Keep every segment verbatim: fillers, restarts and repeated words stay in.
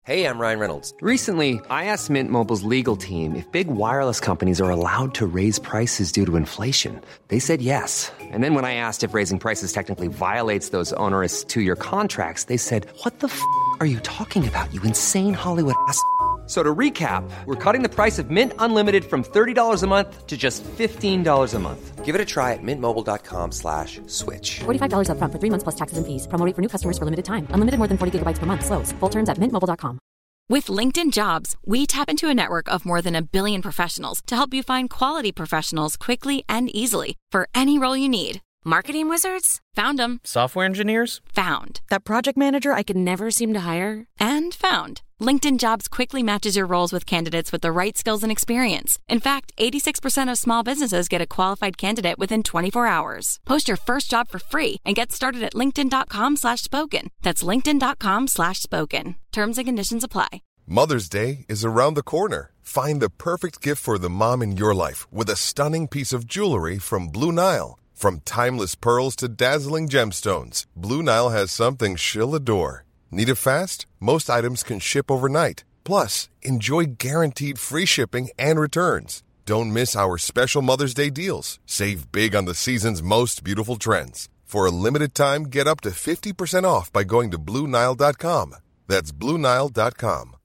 Hey, I'm Ryan Reynolds. Recently, I asked Mint Mobile's legal team if big wireless companies are allowed to raise prices due to inflation. They said yes. And then when I asked if raising prices technically violates those onerous two-year contracts, they said, what the f*** are you talking about, you insane Hollywood ass f- So to recap, we're cutting the price of Mint Unlimited from thirty dollars a month to just fifteen dollars a month. Give it a try at mintmobile.com slash switch. forty-five dollars up front for three months plus taxes and fees. Promo rate for new customers for limited time. Unlimited more than forty gigabytes per month. Slows full terms at mint mobile dot com. With LinkedIn Jobs, we tap into a network of more than a billion professionals to help you find quality professionals quickly and easily for any role you need. Marketing wizards? Found them. Software engineers? Found. That project manager I could never seem to hire? And found. LinkedIn Jobs quickly matches your roles with candidates with the right skills and experience. In fact, eighty-six percent of small businesses get a qualified candidate within twenty-four hours. Post your first job for free and get started at linkedin.com slash spoken. That's linkedin.com slash spoken. Terms and conditions apply. Mother's Day is around the corner. Find the perfect gift for the mom in your life with a stunning piece of jewelry from Blue Nile. From timeless pearls to dazzling gemstones, Blue Nile has something she'll adore. Need it fast? Most items can ship overnight. Plus, enjoy guaranteed free shipping and returns. Don't miss our special Mother's Day deals. Save big on the season's most beautiful trends. For a limited time, get up to fifty percent off by going to Blue Nile dot com. That's Blue Nile dot com.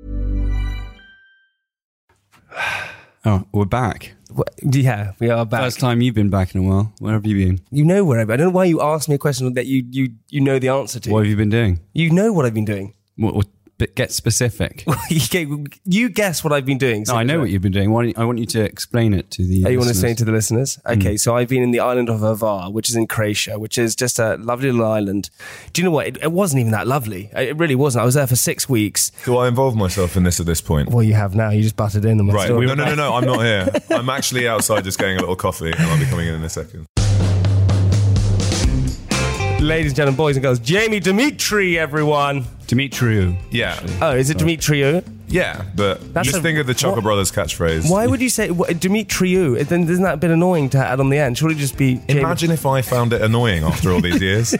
Oh, we're back. What? Yeah, we are back. First time you've been back in a while. Where have you been? You know where I've been. I don't know why you asked me a question that you you you know the answer to. What have you been doing? You know what I've been doing. What, what but get specific. You guess what I've been doing. No, I know what you've been doing. Why don't you, I want you to explain it to the Oh, you listeners. want to say it to the listeners? Okay, Mm. so I've been in the island of Hvar, which is in Croatia, which is just a lovely little island. Do you know what? It, it wasn't even that lovely. It really wasn't. I was there for six weeks. Do I involve myself in this at this point? Well, you have now. You just butted in. And Right. No, no, no, no. I'm not here. I'm actually outside just getting a little coffee and I'll be coming in in a second. Ladies and gentlemen, boys and girls, Jamie Dimitri, everyone. Dimitri. Yeah. Oh, is it Dimitriou? Yeah, but That's just a- think of the Chuckle what- Brothers catchphrase. Why would you say what, Dimitriou? Then isn't that a bit annoying to add on the end? Surely just be Jamie. Imagine if I found it annoying after all these years.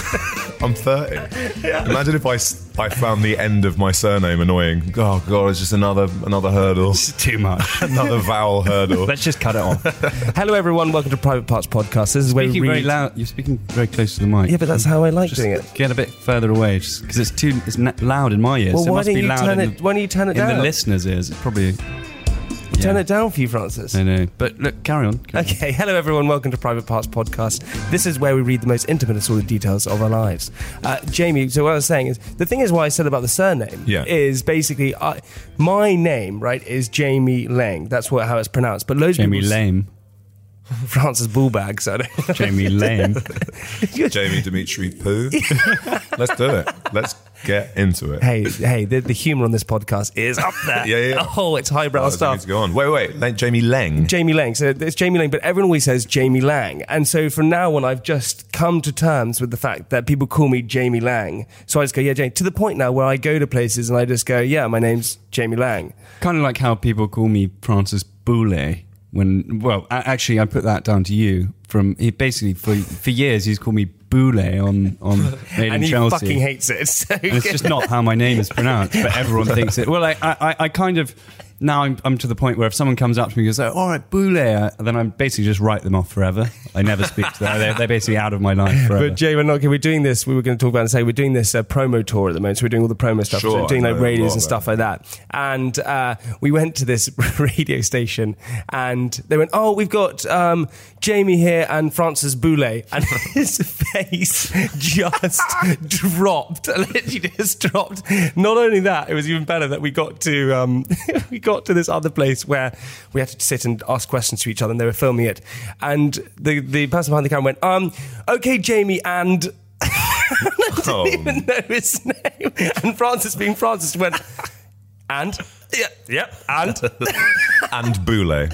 I'm thirty. Imagine if I, s- I found the end of my surname annoying. Oh, God, it's just another another hurdle. It's too much. Another vowel hurdle. Let's just cut it off. Hello, everyone. Welcome to Private Parts Podcast. This is where we Speaking read. very loud. You're speaking very close to the mic. Yeah, but that's how I like Just doing it. Get a bit further away, just because it's too it's n- loud in my ears. Well, so it why must don't be you loud turn in it? the, Why don't you turn it in down? the listeners' ears? It's probably. Turn yeah. it down for you, Francis. I know, but look, carry on. Carry Okay, hello everyone, welcome to Private Parts Podcast. This is where we read the most intimate and sordid details of our lives. Uh, Jamie, so what I was saying is, the thing is why I said about the surname Yeah. is basically, I, my name, right, is Jamie Lang. That's what how it's pronounced. But loads Jamie of people... Lame. Francis Bullbag, so I don't... Jamie Lame. Jamie Dimitri Poo. Let's do it. Let's get into it. Hey, hey, the, the humour on this podcast is up there. Yeah, yeah. Oh, it's highbrow Oh, stuff. need to go on. Wait, wait, wait. Jamie Lang. Jamie Lang. So it's Jamie Lang, but everyone always says Jamie Lang. And so from now on, I've just come to terms with the fact that people call me Jamie Lang. So I just go, yeah, Jamie. To the point now where I go to places and I just go, yeah, my name's Jamie Lang. Kind of like how people call me Francis Boulet. When well, a- actually, I put that down to you. From he basically for for years he's called me Boulet on on Made in And he Chelsea. fucking hates it. So And it's just not how my name is pronounced, but everyone thinks it. Well, I, I, I kind of now I'm, I'm to the point where if someone comes up to me and goes, "All right, Boulet," then I basically just write them off forever. I never speak to them. They're, they're basically out of my life forever. But Jay, we're not. We're doing this. We were going to talk about and say we're doing this uh, promo tour at the moment. So we're doing all the promo stuff. Sure, so we're doing I like know a radios lot and about stuff like that. And uh, we went to this radio station, and they went, "Oh, we've got um, Jamie here and Francis Boulet," and his face just dropped. Literally just dropped. Not only that, it was even better that we got to um, we got to this other place where we had to sit and ask questions to each other, and they were filming it. And the the person behind the camera went, um, "Okay, Jamie," and I didn't Oh. even know his name. And Francis, being Francis, went, "And yeah, yeah, and." and Boulet.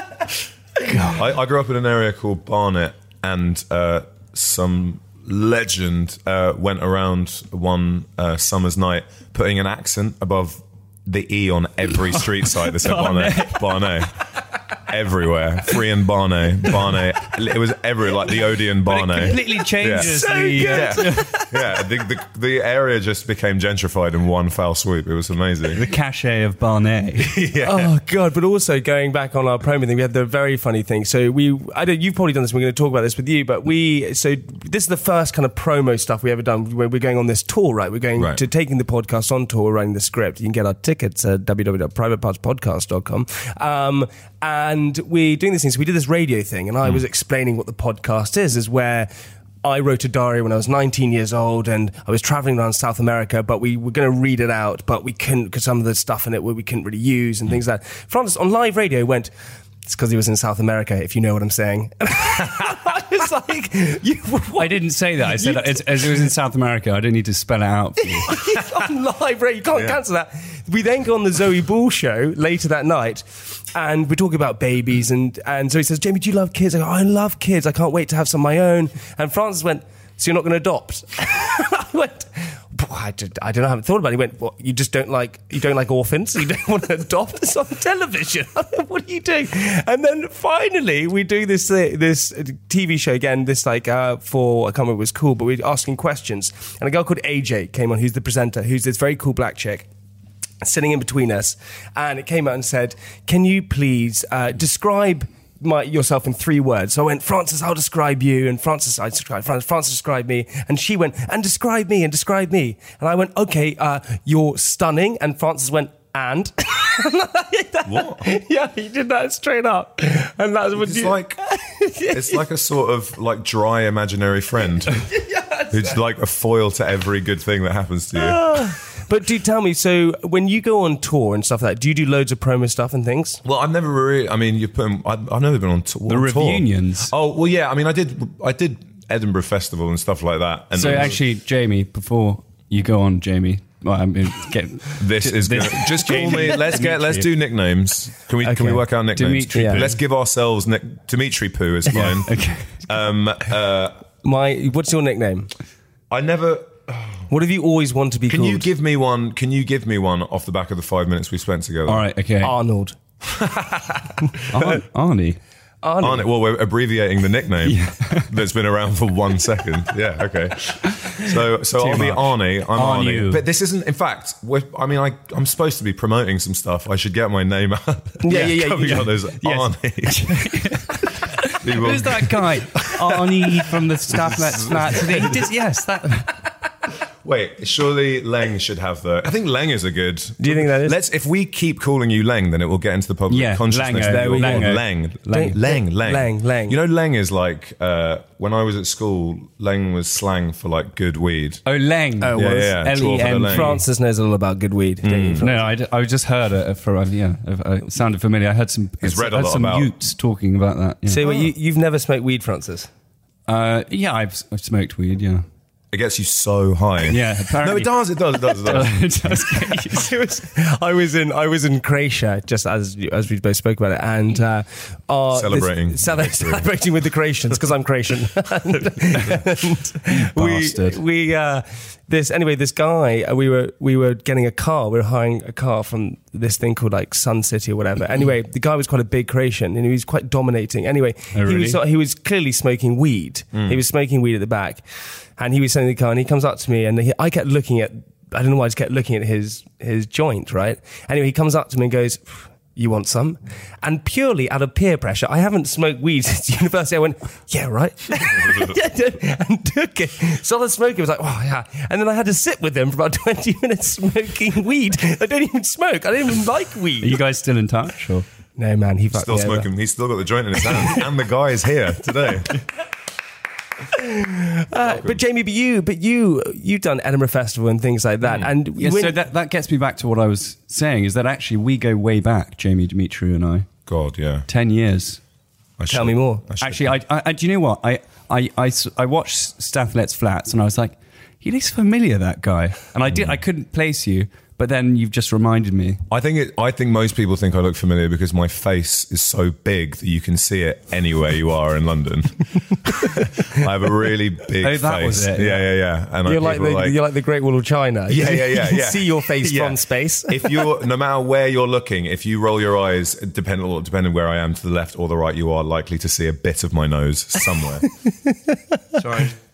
I, I grew up in an area called Barnet, and uh, some legend uh, went around one uh, summer's night putting an accent above the E on every street site that said Barnet. Barnet. Everywhere. Free and Barnet. Barnet. It was everywhere, like the Odeon Barnet. It completely changes Yeah. the. So Uh, good. Yeah, the, the the area just became gentrified in one foul swoop. It was amazing. The cachet of Barnet. Yeah. Oh god! But also going back on our promo thing, we had the very funny thing. So we, I don't. You've probably done this. We're going to talk about this with you. But we, so this is the first kind of promo stuff we ever done. Where we're going on this tour, right? We're going Right. to taking the podcast on tour, writing the script. You can get our tickets at w w w dot private parts podcast dot com. Um, and we're doing this thing. So we did this radio thing, and I was explaining what the podcast is. Is where I wrote a diary when I was nineteen years old, and I was traveling around South America, but we were going to read it out, but we couldn't, because some of the stuff in it we couldn't really use and things like that. Francis, on live radio, went, it's because he was in South America, if you know what I'm saying. I was like, you, I didn't say that. I said You- it's, as it was in South America. I don't need to spell it out for you. on live radio, you can't cancel that. We then go on the Zoe Ball show later that night, and we're talking about babies, and, and Zoe says, Jamie, do you love kids? I go, I love kids. I can't wait to have some of my own. And Francis went, so you're not going to adopt? I went, I, did, I don't know, I haven't thought about it. He went, what, you just don't like, you don't like orphans? You don't want to adopt? It's on television. I went, what are you doing? And then finally we do this uh, this T V show again, this like uh, for, I can't remember what it was called, but we were asking questions. And a girl called A J came on, who's the presenter, who's this very cool black chick, sitting in between us, and it came out and said, can you please uh, describe my, yourself in three words? So I went, Francis, I'll describe you, and Francis, I describe Francis, Francis describe me, and she went, and describe me, and describe me, and I went, okay, uh, you're stunning, and Francis went, and? What? Yeah, he did that straight up, and that's what It's you... like it's like a sort of like dry imaginary friend who's like a foil to every good thing that happens to you. But do tell me, so when you go on tour and stuff like that, do you do loads of promo stuff and things? Well, I've never really. I mean, you put. 'em- I've, I've never been on, t- The on tour. reunions. Oh well, yeah. I mean, I did. I did Edinburgh Festival and stuff like that. And So it was- actually, Jamie, before you go on, Jamie, well, I mean, get this is this- gonna, just call me. Let's get. Let's do nicknames. Can we? Can we Okay. work out nicknames? Dimitri Poo. Let's give ourselves nick, Dimitri Poo is fine. Okay. Um. Uh. My, what's your nickname? I never. What have you always wanted to be Can called? you give me one? Can you give me one off the back of the five minutes we spent together? All right, okay. Arnold. Ar- Arnie. Arnold. Aren't it? Well, we're abbreviating the nickname that's been around for one second. Yeah, okay. So, so Too I'll be much. Arnie. I'm Arnie. Arnie. But this isn't. In fact, we're, I mean, I, I'm supposed to be promoting some stuff. I should get my name out. Yeah, yeah, yeah, Coming yeah. out as Yes. Arnie. People- Who's that guy? Arnie from the Staff Let's Flat. He did- Yes, that. Wait, surely Leng should have the. I think Leng is a good. Do you think that is? Let's. If we keep calling you Leng, then it will get into the public Yeah, consciousness. Lengo. that you're There we go. Leng. Leng. Leng. Leng. Leng. Leng, Leng. You know, Leng is like uh, when I was at school. Leng was slang for like good weed. Oh, Leng. Oh, Yeah, was- yeah, yeah. L E Twelve for the N. Leng. Francis knows a lot about good weed. don't you, Francis? No, I, d- I just heard it for uh, yeah. It sounded familiar. I heard some. He's read a heard lot some about- Utes talking about that. Yeah, So wait, you, you've never smoked weed, Francis? uh, yeah I've, I've smoked weed. Yeah, It gets you so high. Yeah, No, apparently. it does. It does. It does. It does. It does get you- It was, I was in I was in Croatia just as as we both spoke about it, and uh, our, Celebrating. this, cele- celebrating with the Croatians because I'm Croatian. and, and we Bastard. we uh, this anyway. This guy uh, we were we were getting a car. We were hiring a car from this thing called like Sun City or whatever. Anyway, the guy was quite a big Croatian and he was quite dominating. Anyway, Oh, he really? was he was clearly smoking weed. He was smoking weed at the back, and he was sitting in the car and he comes up to me and he, I kept looking at. I don't know why I just kept looking at his his joint, right? Anyway, he comes up to me and goes, you want some? And purely out of peer pressure, I haven't smoked weed since university. I went, yeah, right. and took it. Started smoking. I was like, oh, yeah. And then I had to sit with him for about twenty minutes smoking weed. I don't even smoke. I don't even like weed. Are you guys still in touch? Or? No, man, he fucked Still me over. smoking. He's still got the joint in his hand, and the guy is here today. Uh, but Jamie, but you, but you, you've done Edinburgh Festival and things like that. And Yeah, when- so that, that gets me back to what I was saying, is that actually we go way back, Jamie, Dimitri and I. God, yeah. Ten years. I Tell should- me more. I should- Actually, I, I, I, do you know what? I, I, I, s- I watched Staff Let's Flats and I was like, he looks familiar, that guy. And I did, I couldn't place you, but then you've just reminded me. I think it. I think most people think I look familiar because my face is so big that you can see it anywhere you are in London. I have a really big Oh, that face. was it, Yeah, yeah. yeah, yeah. And I- you're like, people the, are you're like the Great Wall of China. Yeah, yeah, yeah, You can yeah. see your face Yeah. from space. If you're, no matter where you're looking, if you roll your eyes, depending depending where I am, to the left or the right, you are likely to see a bit of my nose somewhere. Sorry.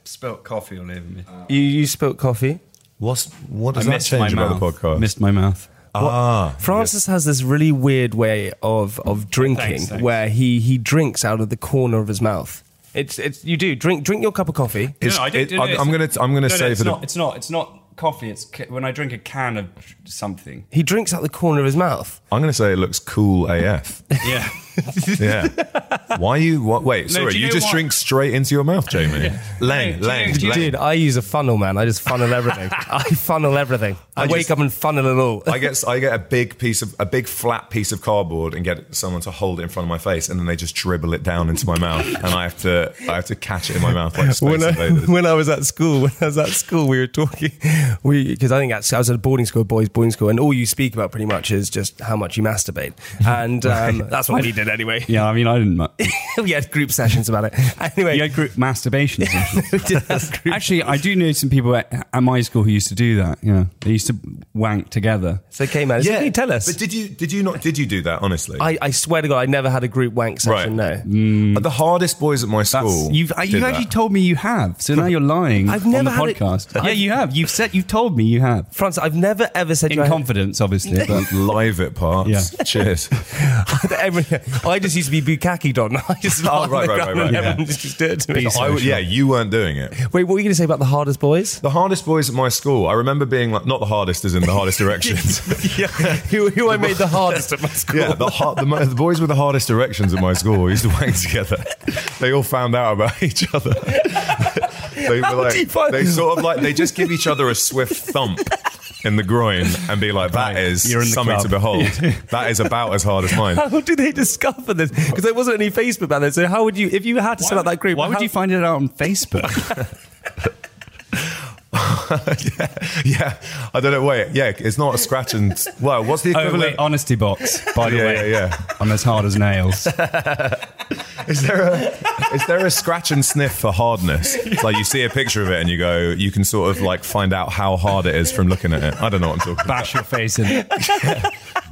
spilt coffee all over me. You you spilt coffee. What's what does I that missed change my about mouth. the podcast? Missed my mouth. Ah, Francis has this really weird way of of drinking, Thanks, thanks. where he he drinks out of the corner of his mouth. It's it's you do drink drink your cup of coffee. It's- No, no, I don't it- do I'm, this. I'm gonna I'm gonna No, no, say it's for the not, it's not. It's not coffee. It's ca- when I drink a can of something. He drinks out the corner of his mouth. I'm gonna say it looks cool A F. Yeah. Yeah. Why you? What? Wait. No, Sorry. do you you know just what? drink straight into your mouth, Jamie. Lang, No, do you lang, know- do you- lang. Dude, I use a funnel, man. I just funnel everything. I funnel everything. I, I wake just- up and funnel it all. I get I get a big piece of a big flat piece of cardboard and get someone to hold it in front of my face, and then they just dribble it down into my mouth, and I have to I have to catch it in my mouth like Space when I, Invaders. when I was at school, when I was at school, we were talking, we because I think at, I was at a boarding school, boys' boarding school, and all you speak about pretty much is just how much you masturbate, and um, that's what we did anyway. Yeah. I mean, I didn't. mu- We had group sessions about it. Anyway, You had group masturbation sessions. we did have group. Actually, I do know some people at, at my school who used to do that. Yeah, they used to wank together. It's okay, man. It's okay, tell us. But did you did you not did you do that honestly? I, I swear to God, I never had a group wank session. Right. No, The hardest boys at my That's, school. you've uh, did you've that. actually told me you have. So now you're lying. I've never on had the it- podcast. I've- yeah, you have. You've said you've told me you have. Francis, I've never ever said In you had- confidence, obviously. But live it parts. Yeah. Cheers. Every, I just used to be bukkake don. I just Oh, lie on right, the right, ground right, and right. everyone Yeah. just do it to me. Be I would- yeah, you weren't doing it. Wait, what were you going to say about the hardest boys? The hardest boys at my school, I remember being like, not the hardest as in the hardest directions. Yeah, who, who I made the hardest at my school. Yeah, the, har- the, mo- the boys with the hardest directions at my school we used to wank together. They all found out about each other. They How were do you like, find- they sort of like, they just give each other a swift thump in the groin and be like, that Right, is you're in the something club. to behold. That is about as hard as mine. How did they discover this? Because there wasn't any Facebook back then. So how would you, if you had to set up that group? Why would how- you find it out on Facebook? yeah, yeah, I don't know. Wait, yeah, it's not a scratch and well, what's the oh, equivalent? wait, honesty box. By the Yeah, way, yeah, yeah. I'm as hard as nails. Is there a is there a scratch and sniff for hardness? It's like you see a picture of it and you go, you can sort of like find out how hard it is from looking at it. I don't know what I'm talking Bash your face in it. about.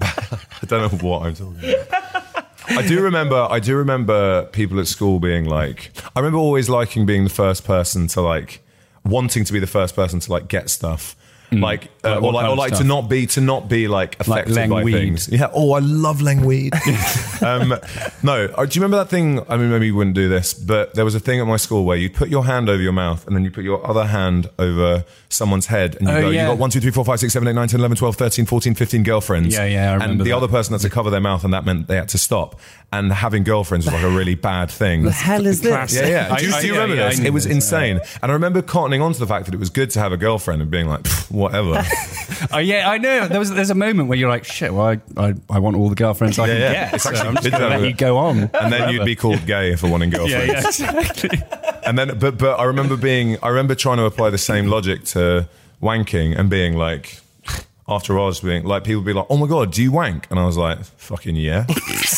I don't know what I'm talking about. I do remember. I do remember people at school being like. I remember always liking being the first person to like wanting to be the first person to like get stuff. Like, uh, Like or what like, kind or of like to stuff? not be to not be like affected Leng by weed. things. Yeah. Oh, I love Leng weed. um, no, uh, do you remember that thing? I mean, maybe you wouldn't do this, but there was a thing at my school where you'd put your hand over your mouth and then you put your other hand over someone's head and you Oh, go, yeah. you got one, two, three, four, five, six, seven, eight, nine, ten, eleven, twelve, thirteen, fourteen, fifteen girlfriends. Yeah, yeah, I And remember the that. other person had to cover their mouth, and that meant they had to stop. And having girlfriends was like a really bad thing. The hell is this? Classic. Yeah, yeah. I- Do you, I- do you yeah, remember yeah, I this? knew It was this, insane. And I remember cottoning on to the fact that it was good to have a girlfriend and being like, "Pff, whatever. Oh yeah, I know. There was there's a moment where you're like, shit. Well, I I, I want all the girlfriends I Yeah, can yeah. get. It's So actually I'm just good going to to have let a- you go on. And then you'd be called gay for wanting yeah, girlfriends. yeah, exactly. And then, but but I remember being, I remember trying to apply the same logic to wanking and being like, after a while, just being like, people would be like, "Oh my god, do you wank?" And I was like, "Fucking yeah."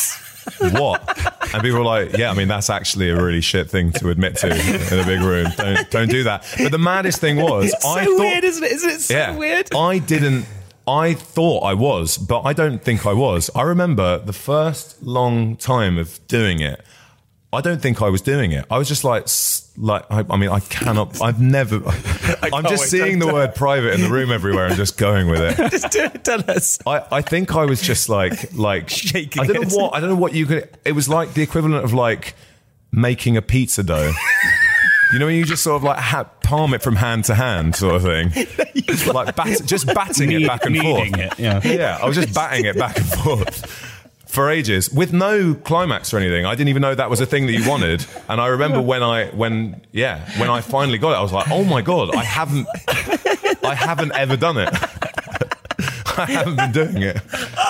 What? And people were like, "Yeah, I mean that's actually a really shit thing to admit to in a big room. Don't don't do that." But the maddest thing was, It's so I thought, weird, isn't it? Isn't it so yeah, weird? I didn't. I thought I was, but I don't think I was. I remember the first long time of doing it. I don't think I was doing it. I was just like, s- like I, I mean, I cannot. I've never. I'm can't just wait, seeing don't the word private in the room everywhere and just going with it. Just do it, tell us. I, I think I was just like like Shaking I don't it. know what I don't know what you could. It was like the equivalent of like making a pizza dough. You know, when you just sort of like ha- palm it from hand to hand, sort of thing, like bat- just batting it back and Kneading forth. it, yeah. yeah. I was just batting it back and forth for ages with no climax or anything. I didn't even know that was a thing that you wanted. And I remember when I when yeah when I finally got it, I was like, oh my god, I haven't I haven't ever done it. I haven't been doing it.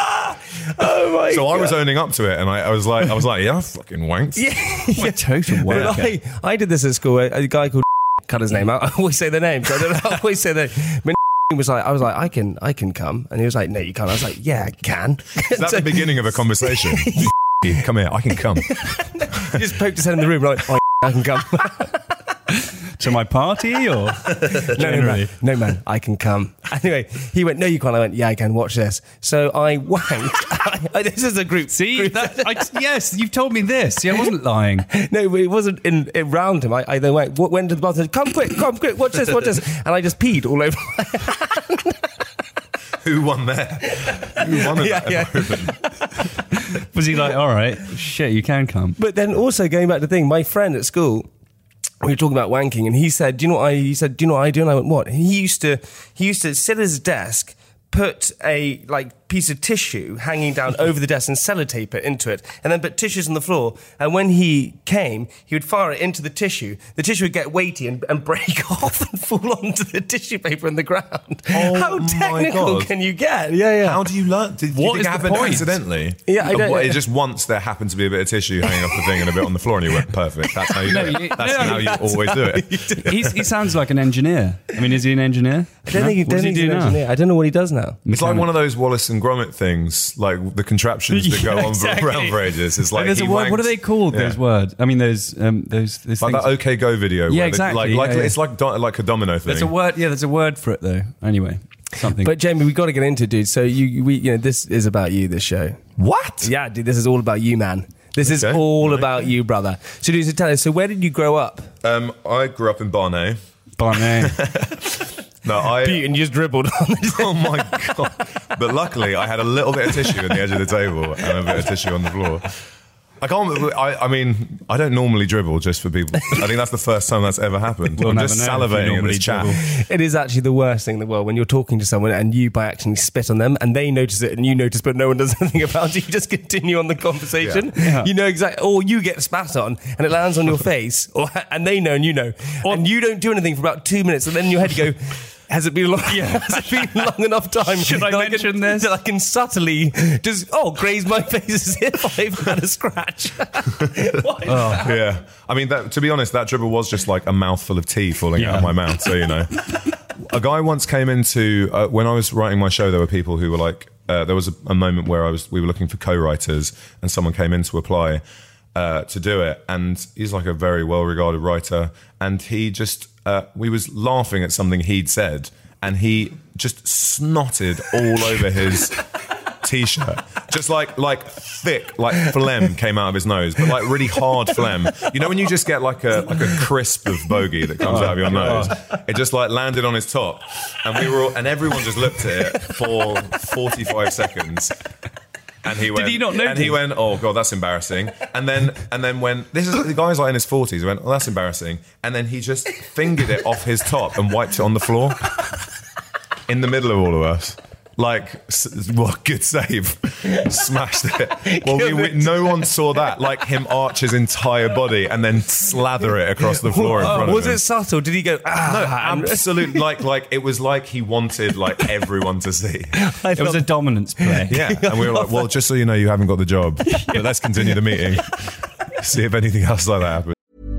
Oh my So God. I was owning up to it, and I, I was like, I was like, yeah, I fucking wanked. What a total But wanker. I, I did this at school. A, a guy called cut his name out. I always say the name. So I don't know. I always say the. But he was like, I was like, I can, I can come, and he was like, no, you can't. I was like, yeah, I can. Is that the beginning of a conversation? Come here, I can come. He just poked his head in the room, like, oh, I can come. to my party or no, generally? no, man, no, man, I can come. Anyway, he went, no, you can't. I went, yeah, I can. Watch this. So I wanked. I, this is a group. See, group. that, I, yes, you've told me this. See, I wasn't lying. No, but it wasn't in, around him. I, I then went, went to the bathroom, come quick, come quick, watch this, watch this. And I just peed all over my hand. Who won there? Who won in Yeah, that yeah. environment? Was he like, all right, shit, you can come? But then also going back to the thing, my friend at school, we were talking about wanking, and he said, "Do you know what I?" He said, "Do you know what I do?" And I went, "What?" And he used to, he used to sit at his desk, put a like piece of tissue hanging down over the desk and sellotape it into it, and then put tissues on the floor. And when he came, he would fire it into the tissue. The tissue would get weighty and, and break off and fall onto the tissue paper in the ground. Oh, How my technical God. can you get? Yeah, yeah. How do you learn? Did you What think is it the happened point? accidentally? Yeah, I don't- What, it just once there happened to be a bit of tissue hanging off the thing and a bit on the floor, and you went perfect. That's how you No, do it. you- That's no, how you that's always do how it. you do it. He's, he sounds like an engineer. I mean, is he an engineer? I don't No? think, he, What don't does he think he's do an now? engineer. I don't know what he does now. It's like one of those Wallace and Gromit things, like the contraptions that go Yeah, on exactly. for around for ages. It's like there's he a word, what are wanked- they called? Yeah. Those words. I mean, those um, those, those Like things. that OK Go video. Yeah, where they- exactly, Like, like yeah, yeah. it's like do, like a domino thing. There's a word. Yeah, there's a word for it though. Anyway, something. But Jamie, we got to get into it, dude. So you, we, you know, this is about you. This show. What? Yeah, dude. This is all about you, man. This is Okay. all Okay. about you, brother. So, dude, so tell us. So, where did you grow up? Um, I grew up in Barnet. Barney. No, I. And you just dribbled on it. Oh my god! But luckily, I had a little bit of tissue on the edge of the table and a bit of tissue on the floor. I can't. I, I mean, I don't normally dribble. Just for people, I think that's the first time that's ever happened. We'll I'm never just know if you salivating in normally this chat. dribble. It is actually the worst thing in the world when you're talking to someone and you by accident spit on them and they notice it and you notice but no one does anything about it. You just continue on the conversation. Yeah. Yeah. You know exactly, or you get spat on and it lands on your face, or and they know and you know, and you don't do anything for about two minutes and then in your head you go, has it been long? Yeah. Has it been long enough time? Should I that mention can, this? That I can subtly just oh graze my face as if I've had a scratch. What is Oh, that? yeah. I mean, that, to be honest, that dribble was just like a mouthful of tea falling out Yeah. of my mouth. So, you know. A guy once came into, uh, when I was writing my show, there were people who were like, uh, there was a, a moment where I was, we were looking for co-writers and someone came in to apply uh, to do it. And he's like a very well-regarded writer. And he just, uh, we was laughing at something he'd said and he just snotted all over his t-shirt, just like like thick, like phlegm came out of his nose, but like really hard phlegm. You know when you just get like a like a crisp of bogey that comes out of your nose? It just like landed on his top, and we were all, and everyone just looked at it for forty-five seconds. And he went, he not notice? And he went, oh god, that's embarrassing. And then and then when this is the guy's like in his forties, he went, oh, that's embarrassing. And then he just fingered it off his top and wiped it on the floor in the middle of all of us. Like, s- what good save. Smashed it. Well, we, we, no one saw that. Like him arch his entire body and then slather it across the floor in front Was of him. it subtle? Did he go, ah? No, absolutely. Like, like it was like he wanted like everyone to see. It was a dominance play. Yeah, and we were like, well, just so you know, you haven't got the job, but let's continue the meeting. See if anything else like that happens.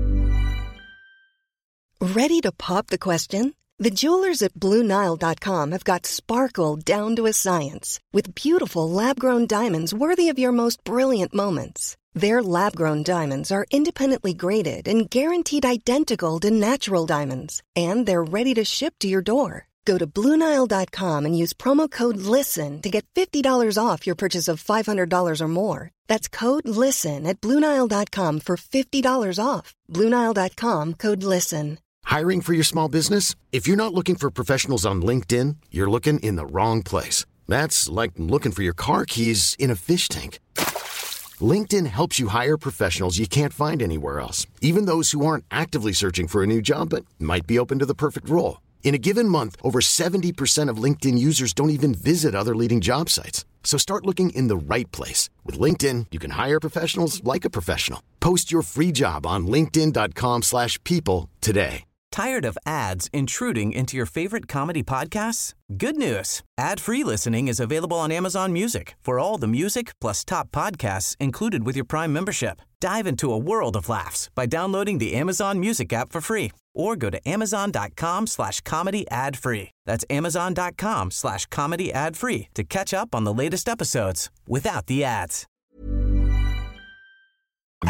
Ready to pop the question? The jewelers at Blue Nile dot com have got sparkle down to a science with beautiful lab-grown diamonds worthy of your most brilliant moments. Their lab-grown diamonds are independently graded and guaranteed identical to natural diamonds, and they're ready to ship to your door. Go to Blue Nile dot com and use promo code LISTEN to get fifty dollars off your purchase of five hundred dollars or more. That's code LISTEN at Blue Nile dot com for fifty dollars off. Blue Nile dot com, code LISTEN. Hiring for your small business? If you're not looking for professionals on LinkedIn, you're looking in the wrong place. That's like looking for your car keys in a fish tank. LinkedIn helps you hire professionals you can't find anywhere else, even those who aren't actively searching for a new job but might be open to the perfect role. In a given month, over seventy percent of LinkedIn users don't even visit other leading job sites. So start looking in the right place. With LinkedIn, you can hire professionals like a professional. Post your free job on linkedin dot com slash people today. Tired of ads intruding into your favorite comedy podcasts? Good news. Ad-free listening is available on Amazon Music for all the music plus top podcasts included with your Prime membership. Dive into a world of laughs by downloading the Amazon Music app for free or go to amazon dot com slash comedy ad free. That's amazon dot com slash comedy ad free to catch up on the latest episodes without the ads.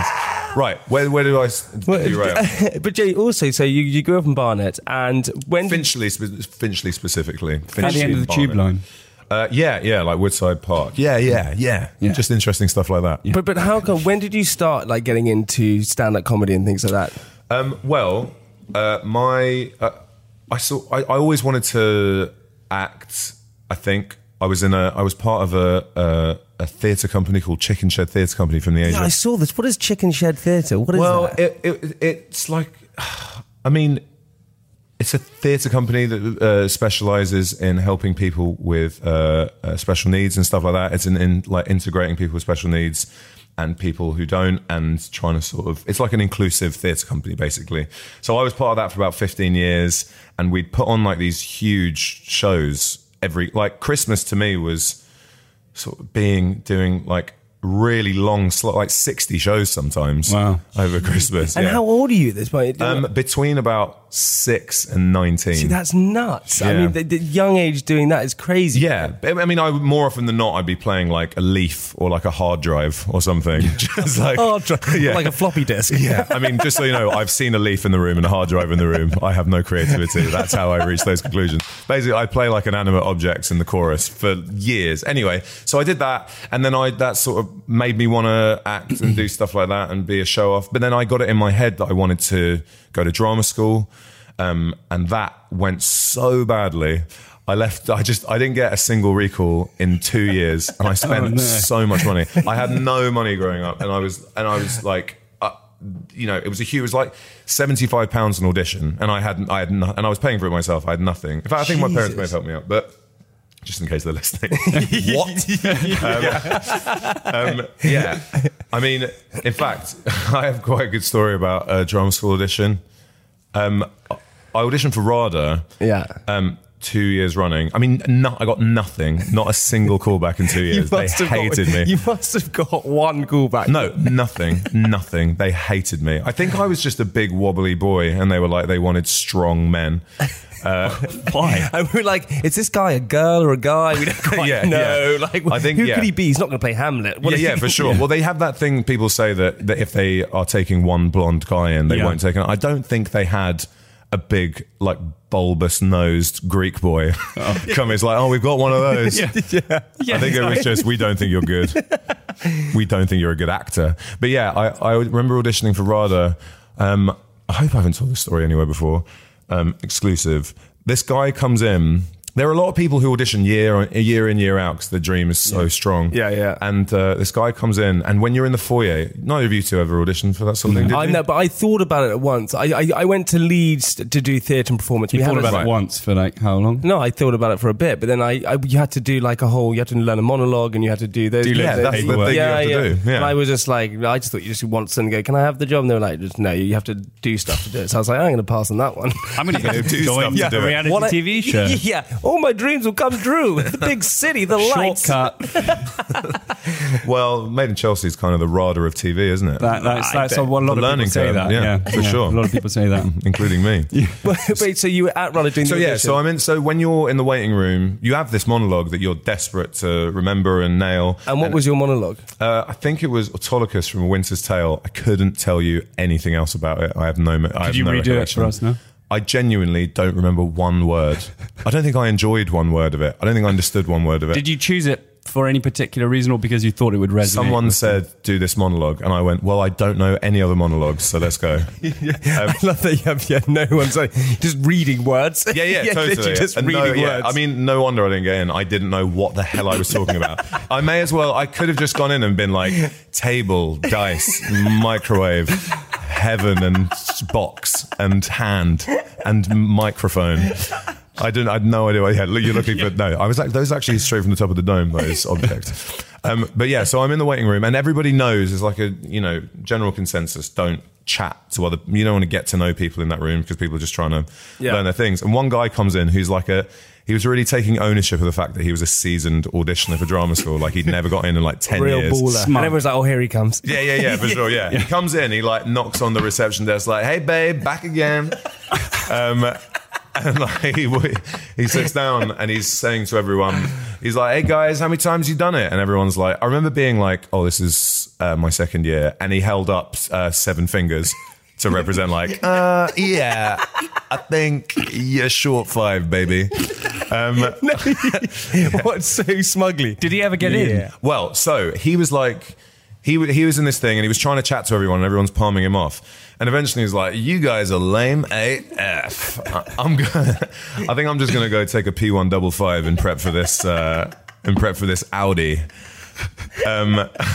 Right, where where do I s- derail? But Jay, also, so you, you grew up in Barnet, and when did- Finchley, spe- Finchley specifically. At the Finchley end of the Barnet. tube line. Uh, yeah, yeah, like Woodside Park. Yeah, yeah, yeah, Yeah. Just interesting stuff like that. But but how come? When did you start like getting into stand-up comedy and things like that? Um, well, uh, my uh, I saw. I, I always wanted to act. I think I was in a. I was part of a a, a theatre company called Chicken Shed Theatre Company from the age. Yeah, of, I saw this. What is Chicken Shed Theatre? What is well, that? it, it it's like. I mean, it's a theatre company that uh, specialises in helping people with uh, uh, special needs and stuff like that. It's in, in like integrating people with special needs and people who don't, and trying to sort of, it's like an inclusive theatre company basically. So I was part of that for about fifteen years, and we'd put on like these huge shows every, like Christmas to me was sort of being, doing like really long, sl- like sixty shows sometimes. Wow. Over Christmas. And yeah. how old are you at this point? Um, between about six and nineteen. See, that's nuts. I Yeah. mean, the, the young age doing that is crazy. Yeah, I mean, I would, more often than not, I'd be playing like a Leaf or like a hard drive or something. Just like Hard drive, yeah. like a floppy disk. Yeah, I mean, just so you know, I've seen a Leaf in the room and a hard drive in the room. I have no creativity. That's how I reach those conclusions. Basically, I play like inanimate objects in the chorus for years. Anyway, so I did that, and then I that sort of made me want to act and do stuff like that and be a show off. But then I got it in my head that I wanted to go to drama school, um, and that went so badly. I left. I just. I didn't get a single recall in two years, and I spent Oh, no. so much money. I had no money growing up, and I was. And I was like, uh, you know, it was a huge. It was like seventy-five pounds an audition, and I had. I had. No, and I was paying for it myself. I had nothing. In fact, I think my parents may have helped me out, but just in case they're listening. What? um, um, yeah. I mean, in fact, I have quite a good story about a drama school audition. Um, I auditioned for RADA. Yeah. Um, two years running. I mean, no, I got nothing. Not a single callback in two years. They must have hated got, me. You must have got one callback. No, nothing, nothing. They hated me. I think I was just a big wobbly boy, and they were like, they wanted strong men. Uh, Why? And we're like, is this guy a girl or a guy? We don't quite Yeah, know. yeah. Like, I think, who yeah. could he be? He's not going to play Hamlet. What yeah, is yeah, he- for sure. Well, they have that thing. People say that, that if they are taking one blonde guy in, they Yeah. won't take it. I don't think they had a big, like, bulbous-nosed Greek boy come. It's like, oh, we've got one of those. Yeah. I think it was just, we don't think you're good. We don't think you're a good actor. But yeah, I, I remember auditioning for RADA. Um, I hope I haven't told this story anywhere before. Um, exclusive. This guy comes in. There are a lot of people who audition year year in, year out because the dream is so strong. Yeah, yeah. And uh, this guy comes in, and when you're in the foyer, neither of you two ever auditioned for that sort of thing, did I you? know, but I thought about it at once. I I, I went to Leeds to do theatre and performance. You We thought had a- about it once for like how long? No, I thought about it for a bit, but then I, I you had to do like a whole. You had to learn a monologue, and you had to do those. Do Yeah, the that's the paperwork. thing you have to yeah. do. Yeah. And I was just like, I just thought you just once and go, can I have the job? And they were like, just, no, you have to do stuff to do it. So I was like, I'm going to pass on that one. I'm going to go Do join stuff to do a it. reality What I- T V show. Yeah, all my dreams will come true. The big city, the lights. Shortcut. Well, Made in Chelsea is kind of the RADA of T V, isn't it? That, that's I that's bet. what a lot The of learning people say curve, that. yeah, Yeah, for sure. A lot of people say that. Including me. Wait, so you were at Raleigh doing So the yeah, audition? so I'm in. So when you're in the waiting room, you have this monologue that you're desperate to remember and nail. And what was your monologue? Uh, I think it was Autolycus from A Winter's Tale. I couldn't tell you anything else about it. I have no. I have you no redo it recollection. for us now? I genuinely don't remember one word. I don't think I enjoyed one word of it. I don't think I understood one word of it. Did you choose it for any particular reason or because you thought it would resonate? Someone with said, do this monologue. And I went, well, I don't know any other monologues, so let's go. Um, I love that you have yeah, no one saying, just reading words. Yeah, yeah, totally. literally just And no, reading yeah, words. I mean, no wonder I didn't get in. I didn't know what the hell I was talking about. I may as well, I could have just gone in and been like, table, dice, microwave, heaven and box and hand and microphone. I didn't. I had no idea what you had. You're looking for no. I was like, those are actually straight from the top of the dome. Those objects. Um, but yeah, so I'm in the waiting room, and everybody knows there's like a you know general consensus: don't chat to other. You don't want to get to know people in that room because people are just trying to Yeah. learn their things. And one guy comes in who's like a. He was really taking ownership of the fact that he was a seasoned auditioner for drama school. Like he'd never got in in like ten Real years. baller. And everyone's like, oh, here he comes. Yeah, yeah, yeah, for sure. Yeah. He comes in, he like knocks on the reception desk, like, "Hey, babe, back again." Um, And like he, he sits down and he's saying to everyone, he's like, "Hey guys, how many times you done it?" And everyone's like, I remember being like, "Oh, this is uh, my second year," and he held up uh, seven fingers to represent like, uh, yeah, I think you're short five, baby. Um, what, so smugly? Did he ever get yeah. in? Well, so he was like, he he was in this thing and he was trying to chat to everyone and everyone's palming him off. And eventually he's like, "You guys are lame A F. I'm gonna, I think I'm just going to go take a P one double five and prep for this, uh, and prep for this Audi. Um,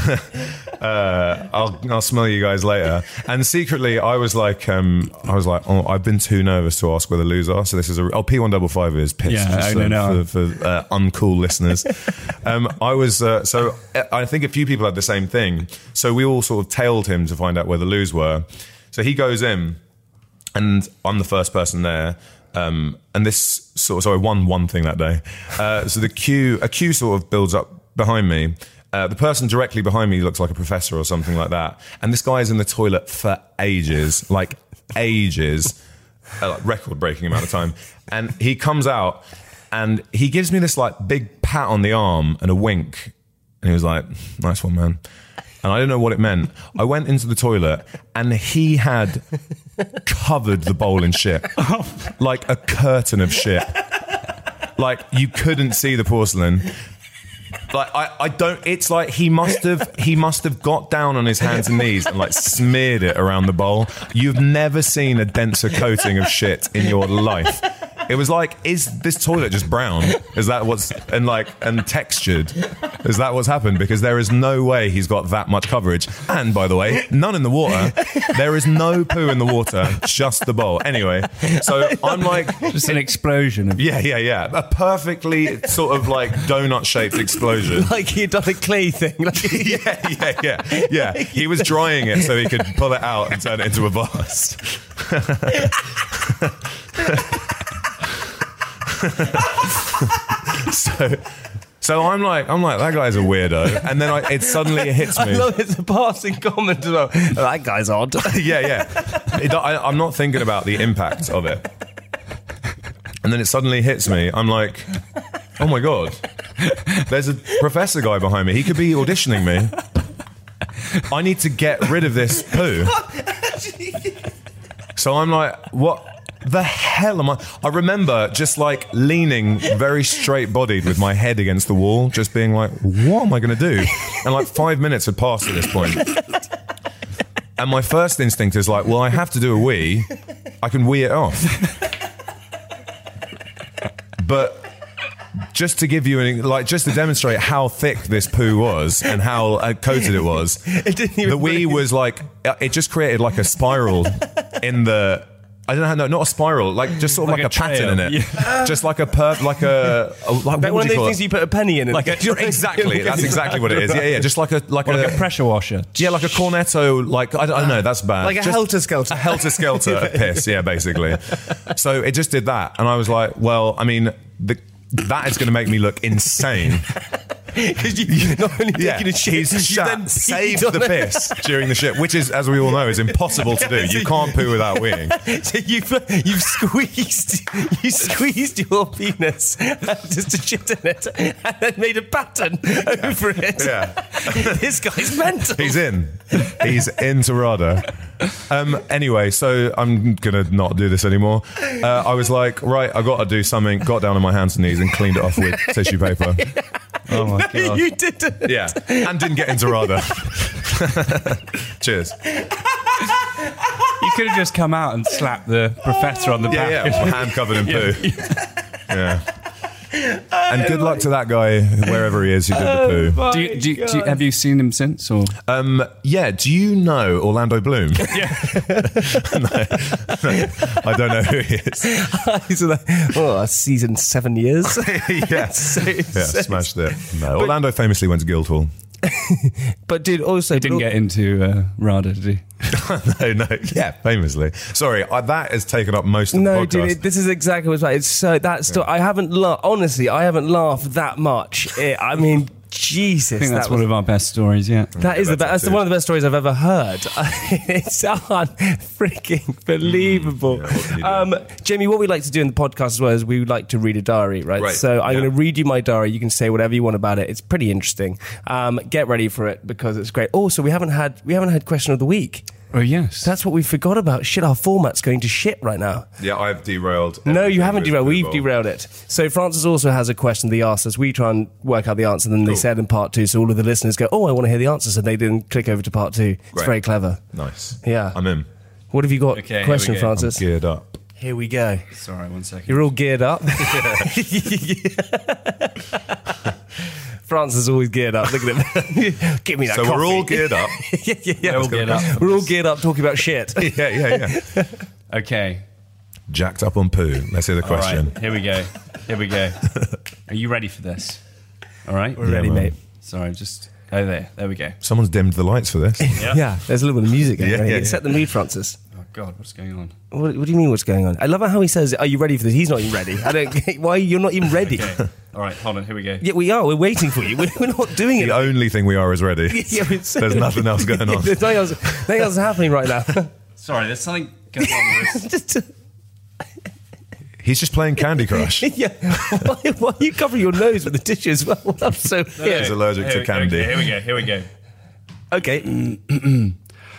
uh, I'll I'll smell you guys later." And secretly, I was like, um, I was like, "Oh, I've been too nervous to ask where the loos are." So this is a oh P one double five is piss. Yeah, just, I know uh, now. for, for uh, uncool listeners. um, I was uh, so I think a few people had the same thing. So we all sort of tailed him to find out where the loos were. So he goes in, and I'm the first person there. Um, and this sort of, so I won one thing that day. Uh, so the queue, a queue sort of builds up behind me. Uh, the person directly behind me looks like a professor or something like that. And this guy is in the toilet for ages, like ages, uh, like record-breaking amount of time. And he comes out and he gives me this like big pat on the arm and a wink. And he was like, "Nice one, man." And I didn't know what it meant. I went into the toilet and he had covered the bowl in shit. Like a curtain of shit. Like you couldn't see the porcelain. Like I, I don't it's like he must have he must have got down on his hands and knees and like smeared it around the bowl. You've never seen a denser coating of shit in your life. It was like, is this toilet just brown? Is that what's and like and textured? Is that what's happened? Because there is no way he's got that much coverage. And by the way, none in the water. There is no poo in the water, just the bowl. Anyway, so I'm like, just an explosion. Of- yeah, yeah, yeah, a perfectly sort of like donut-shaped explosion. Like he'd done a clay thing. Like- yeah, yeah, yeah, yeah. He was drying it so he could pull it out and turn it into a vase. so, so I'm like, I'm like, that guy's a weirdo, and then I, it suddenly hits me. I love it's a passing comment as well. That guy's odd. yeah, yeah. It, I, I'm not thinking about the impact of it, and then it suddenly hits me. I'm like, oh my god, there's a professor guy behind me. He could be auditioning me. I need to get rid of this poo. So I'm like, what? The hell am I? I remember just like leaning very straight bodied with my head against the wall, just being like, what am I going to do? And like five minutes had passed at this point. And my first instinct is like, well, I have to do a wee. I can wee it off. But just to give you an, like, just to demonstrate how thick this poo was and how uh, coated it was, it didn't even the wee was like, it just created like a spiral in the, I don't know how, no, not a spiral, like just sort of like, like a, a pattern in it. Yeah. Just like a perp, like a, a like, like one of those things it? You put a penny in. Like a, exactly, that's exactly what it is. Yeah, yeah, just like a like, like a, a pressure washer. Yeah, like a cornetto, like, I don't, I don't know, that's bad. Like a helter-skelter. A helter-skelter of piss, yeah, basically. So it just did that. And I was like, well, I mean, the, that is going to make me look insane. Because you're not only yeah. taking a shit, He's you then saved the it. piss during the shit, which is, as we all know, is impossible to do. You can't poo without weeing. So you've, you've squeezed you squeezed your penis just to shit in it and then made a pattern over it. Yeah. This guy's mental. He's in. He's into RADA. Um, anyway, so I'm going to not do this anymore. Uh, I was like, right, I got to do something. Got down on my hands and knees and cleaned it off with tissue paper. Oh my no, God. You didn't. Yeah, and didn't get into RADA. Cheers. You could have just come out and slapped the professor on the yeah, back. Yeah, hand covered in poo. Yeah. And good luck to that guy, wherever he is, who did oh the poo. Do you, do you, do you, have you seen him since? Or um, yeah. Do you know Orlando Bloom? Yeah. no, no, I don't know who he is. He's like, oh, season seven years. yeah, so, yeah, so, smashed it. No, Orlando famously went to Guildhall. But dude, also he didn't get into uh, RADA, did he? no, no, yeah, famously. Sorry, I, that has taken up most of no, the podcast. No, dude, this is exactly what's right. It's so that story. Yeah. I haven't laughed. Honestly, I haven't laughed that much. It, I mean, Jesus, I think that's that one was, of our best stories, yeah. that is the best. That's the, one of the best stories I've ever heard. It's unfreaking believable. Mm, yeah, um, Jamie, what we like to do in the podcast as well is we like to read a diary, right? Right, So I'm yeah. going to read you my diary. You can say whatever you want about it. It's pretty interesting. Um, get ready for it because it's great. Also, we haven't had we haven't had question of the week. Oh, yes. That's what we forgot about. Shit, our format's going to shit right now. Yeah, I've derailed. No, you everything haven't with derailed. We've Google. derailed it. So Francis also has a question they asked us. We try and work out the answer, then they Cool. said in part two, so all of the listeners go, oh, I want to hear the answer, so they didn't click over to part two. It's Great. very clever. Nice. Yeah. I'm in. What have you got? Okay, here question, we go. Francis? I'm geared up. Here we go. Sorry, one second. You're all geared up. Francis is always geared up. Look at him. Give me that So coffee. we're all geared up. yeah, yeah, yeah. We're all geared up. We're all geared up talking about shit. yeah, yeah, yeah. Okay. Jacked up on poo. Let's hear the All question. right, here we go. Here we go. Are you ready for this? All right? We're ready, man. mate. Sorry, just... Oh, there. There we go. Someone's dimmed the lights for this. Yeah, there's a little bit of music going Yeah, on. yeah, Set yeah. the mood, Francis. Oh, God, what's going on? What, what do you mean? What's going on? I love how he says, "Are you ready for this?" He's not even ready. I don't. get Why you're not even ready? Okay. All right, hold on. Here we go. Yeah, we are. We're waiting for you. We're, we're not doing it. The only thing we are is ready. Yeah, it's- There's nothing else going on. There's nothing else, nothing else happening right now. Sorry, there's something going on with this. Just, uh, He's just playing Candy Crush. yeah. Why, why are you covering your nose with the tissue as well? I'm so. He's Yeah. allergic Here to we- candy. Okay, here we go. Here we go. Okay.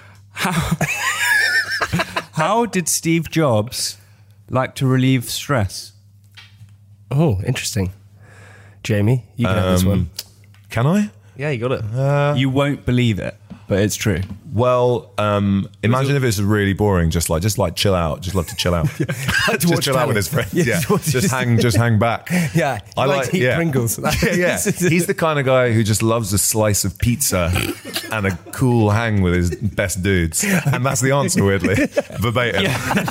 How did Steve Jobs like to relieve stress? Oh, interesting. Jamie, you can have this Um, one. Can I? Yeah, you got it. You won't believe it, but it's true. Well, um, imagine if it's really boring. Just like, just like chill out. Just love to chill out. Like to just watch chill out with telly. his friends. Yeah, Yeah, just watch- just hang, just hang back. Yeah, he likes to eat Pringles. yeah, yeah. He's the kind of guy who just loves a slice of pizza and a cool hang with his best dudes, and that's the answer. Weirdly, verbatim.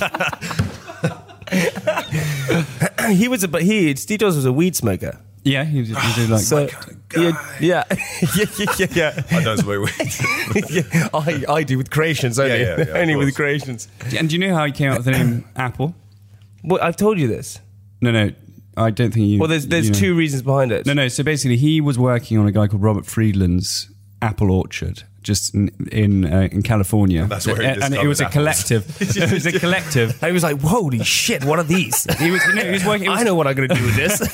he was a, but he Steve Jobs was a weed smoker. Yeah, you did, you did like... So, yeah, yeah, yeah, yeah, yeah. I don't smoke weed. yeah, I, I do with creations only, Yeah, yeah, yeah, of only with course. creations. And do you know how he came up with the name Apple? Well, I've told you this. No, no, I don't think you... Well, there's there's you know. two reasons behind it. No, no, so basically he was working on a guy called Robert Friedland's apple orchard just in in, uh, in California. And that's where he and, and it was a discovered collective. It was a collective. And he was like, "Holy shit! What are these?" He was, no, he was working. It was, I know what I'm going to do with this.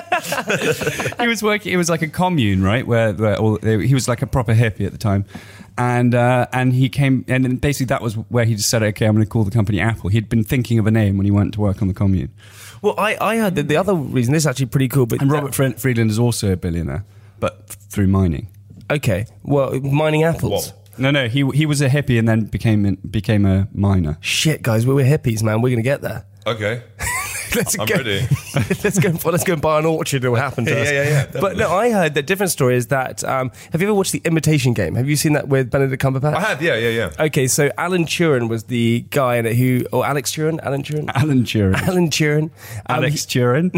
he was working. It was like a commune, right? Where, where all, he was like a proper hippie at the time, and uh, and he came, and then basically that was where he just said, "Okay, I'm going to call the company Apple." He'd been thinking of a name when he went to work on the commune. Well, I I heard that the other reason. This is actually pretty cool. But And Robert Fre- Friedland is also a billionaire, but f- through mining. Okay, well, mining apples. What? No, no, he he was a hippie and then became became a miner. Shit, guys, we're, we're hippies, man. We're going to get there. Okay. Let's I'm go. ready. let's go. Let's go and buy an orchard. It will happen to Yeah, us. yeah, yeah, But definitely. no, I heard that different story is that. Um, have you ever watched The Imitation Game? Have you seen that with Benedict Cumberbatch? I had, yeah, yeah, yeah. Okay, so Alan Turing was the guy in it who, or Alex Turing, Alan Turing, Alan Turing. Alan Turing, Um, Alex Turing.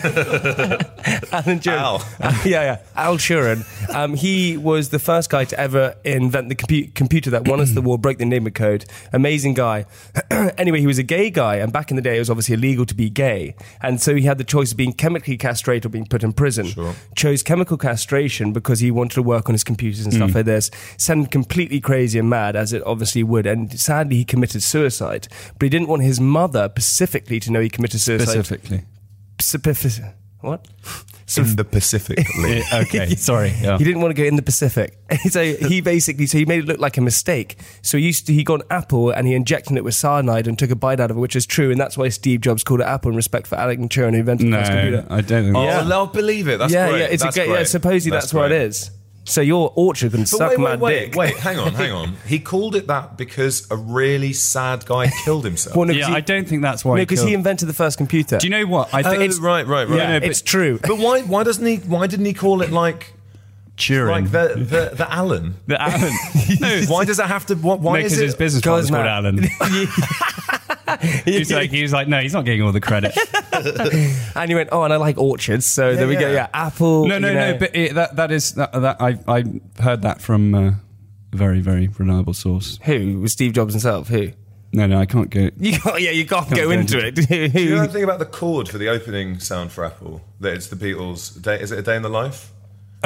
Alan Turing. Al. yeah, yeah. Al Turing. Um, he was the first guy to ever invent the compu- computer that won us the war, broke the Enigma code. Amazing guy. Anyway, he was a gay guy, and back in the day, it was obviously illegal to be gay. And so he had the choice of being chemically castrated or being put in prison. Sure. Chose chemical castration because he wanted to work on his computers and stuff like this. Sent completely crazy and mad, as it obviously would. And sadly, he committed suicide. But he didn't want his mother specifically to know he committed suicide. Specifically. Specific. What? In the Pacific. Okay, sorry. Yeah. He didn't want to go in the Pacific. So he basically, so he made it look like a mistake. So he used to, he got an apple and he injected it with cyanide and took a bite out of it, which is true. And that's why Steve Jobs called it Apple in respect for Alan Turing, who invented No, the first computer. I don't think Oh, Yeah. I'll believe it. That's yeah, great. yeah, it's that's a great, yeah, great. supposedly that's, what great. it is. So your orchard can But suck wait, mad wait, wait, dick. wait, hang on, hang on. He called it that because a really sad guy killed himself. Well, no, 'cause Yeah, he- I don't think that's why. No, he because killed- he invented the first computer. Do you know what? I oh, think it's right, right, right. Yeah, no, but- it's true. But why? Why doesn't he? Why didn't he call it like Turing. like the the, the Alan? The Alan. No, Why does it have to? Why, why because is it? his business Guys, partner's called man. Alan. He's like, he was like, no, he's not getting all the credit. And you went, oh, and I like orchards. So there we go. yeah. Yeah, Apple. No, no, you know. no. But it, that that is that, that I I heard that from uh, a very very reliable source. Who? Was Steve Jobs himself? Who? No, no, I can't go. You can't, yeah, you can't, Can't go go into into it. Who? Do you know anything about the chord for the opening sound for Apple? That it's the Beatles. Day, is it A Day in the Life?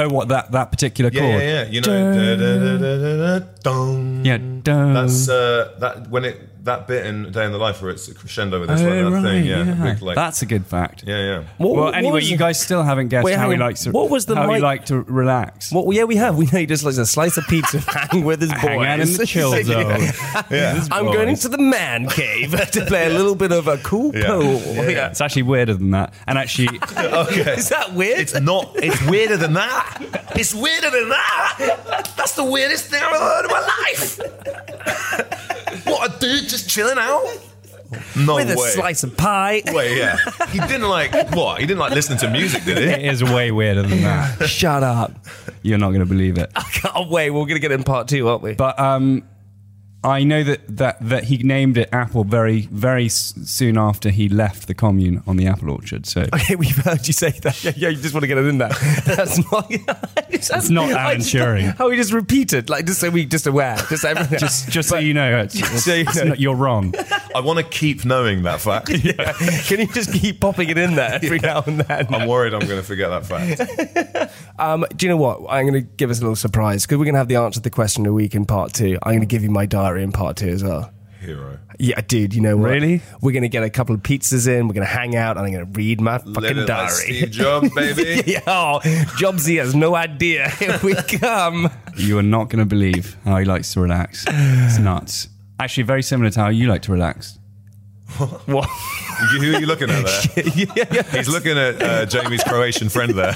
Oh, what, that, that particular Yeah, chord? yeah, yeah. You know, da, da, da, da, da, da, dong. Yeah, dun. That's uh, that when it that bit in Day in the Life where it's a crescendo with this Oh, like that right, thing. Yeah, yeah. big, like, That's a good fact. yeah, yeah. What- well, what anyway, was- you guys still haven't guessed Wait, how hang he on. likes to. What was the how he mic- liked to relax? Well, yeah, we have. We know he just likes a slice of pizza, hang with his boys. Hang out in the chill zone. Yeah. I'm going into the man cave to play a little bit of a cool Yeah. pool. Yeah, yeah. It's actually weirder than that. And actually, Okay. Is that weird? It's not. It's weirder than that. It's weirder than that. That's the weirdest thing I've ever heard in my life. What a dude just chilling out. No with way. a slice of pie. Wait, yeah. He didn't like what? He didn't like listening to music, did it he? is way weirder than that. Shut up. You're not going to believe it. I can't wait. We're going to get in part two, aren't we? But um, I know that, that, that he named it Apple very, very s- soon after he left the commune on the apple orchard. So Okay, we've heard you say that. Yeah, yeah, you just want to get it in there. That's not. It's not Alan Turing. How he just repeated, like just so we just aware, just everything. just, just so you know, it's, it's, so you it's know. not- you're wrong. I want to keep knowing that fact. Yeah. Can you just keep popping it in there every now and then? I'm worried I'm going to forget that fact. Um, do you know what? I'm going to give us a little surprise because we're going to have the answer to the question of the week in part two. I'm going to give you my diary in part two as well. Hero. Yeah, dude, you know what? Really? We're going to get a couple of pizzas in, we're going to hang out, and I'm going to read my Live fucking it like diary. Steve Jobs, baby. Yeah, oh, Jobsy has no idea. Here we come. You are not going to believe how he likes to relax. It's nuts. Actually, very similar to how you like to relax. What? You- Who are you looking at there? yeah, yeah. He's looking at uh, Jamie's Croatian friend there.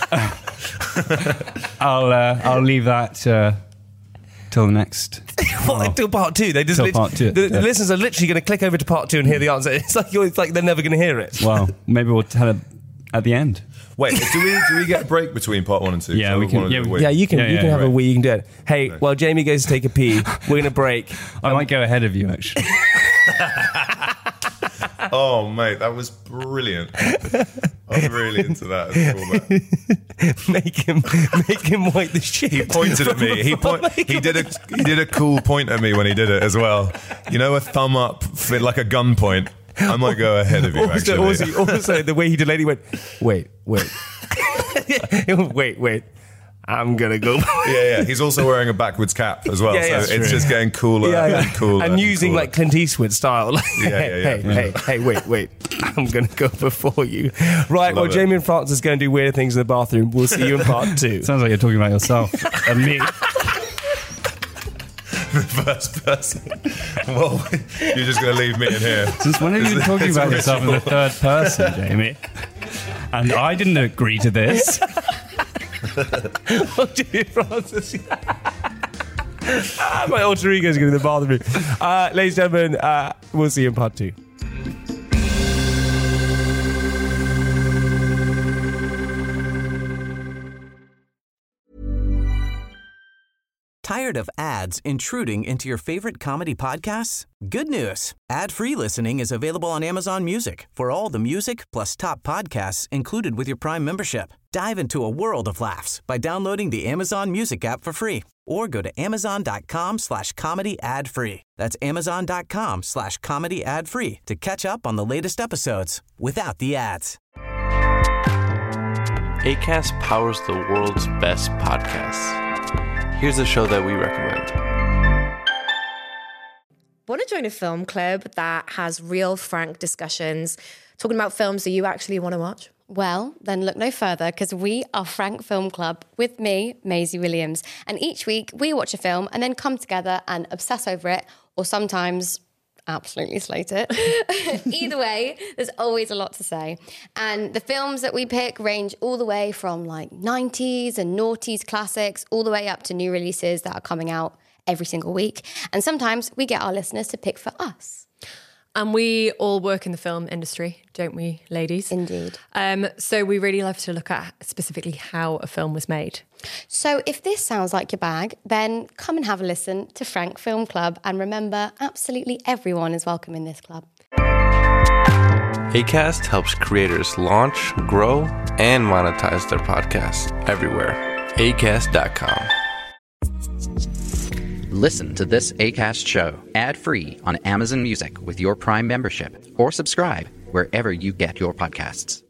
I'll uh, I'll leave that uh, till the next. What, until part two? They just Till lit- part two, The, the yeah. listeners are literally going to click over to part two and hear the answer. It's like you're, it's like they're never going to hear it. Well, maybe we'll tell it at the end. Wait, do we do we get a break between part one and two? Yeah, So we can- wanna do yeah, a we- week. Yeah, you can. Yeah, you yeah, can have a right. wee. You can do it. Hey, while Jamie goes to take a pee, we're going to break. I might go ahead of you, actually. Oh, mate, that was brilliant. I'm really into that. As a callback. make him, make him wipe the shit. He pointed at me. He point, He did a he did a cool point at me when he did it as well. You know, a thumb up, fit like a gun point. I might go ahead of you. Also, Actually, also, also, the way he delayed, he went, wait, wait, wait, wait. I'm gonna go. yeah, yeah. He's also wearing a backwards cap as well, Yeah, yeah, so that's it's true. just getting cooler Yeah, yeah. and cooler, and using cooler. like Clint Eastwood style. Like, Yeah, yeah, yeah. Hey, hey, hey, wait, wait. I'm going to go before you. Right, well, it. Jamie and Francis going to do weird things in the bathroom. We'll see you in part two. Sounds like you're talking about yourself and me. first person. Well, you're just going to leave me in here. Since when have you been It's- talking it's about yourself in the ritual. third person, Jamie? And I didn't agree to this. Well, Jamie and Francis. My alter ego is going to the bathroom. Uh, ladies and gentlemen, uh, we'll see you in part two. Tired of ads intruding into your favorite comedy podcasts? Good news. Ad-free listening is available on Amazon Music for all the music plus top podcasts included with your Prime membership. Dive into a world of laughs by downloading the Amazon Music app for free or go to amazon.com slash comedy ad free. That's amazon.com slash comedy ad free to catch up on the latest episodes without the ads. Acast powers the world's best podcasts. Here's a show that we recommend. Want to join a film club that has real, frank discussions, talking about films that you actually want to watch? Well, then look no further because we are Frank Film Club with me, Maisie Williams. And each week we watch a film and then come together and obsess over it, or sometimes absolutely slate it. Either way, there's always a lot to say. And the films that we pick range all the way from like nineties and noughties classics all the way up to new releases that are coming out every single week. And sometimes we get our listeners to pick for us. And we all work in the film industry, don't we, ladies? Indeed. Um, so we really love to look at specifically how a film was made. So if this sounds like your bag, then come and have a listen to Frank Film Club. And remember, absolutely everyone is welcome in this club. Acast helps creators launch, grow, and monetize their podcasts everywhere. acast dot com. Listen to this Acast show ad-free on Amazon Music with your Prime membership, or subscribe wherever you get your podcasts.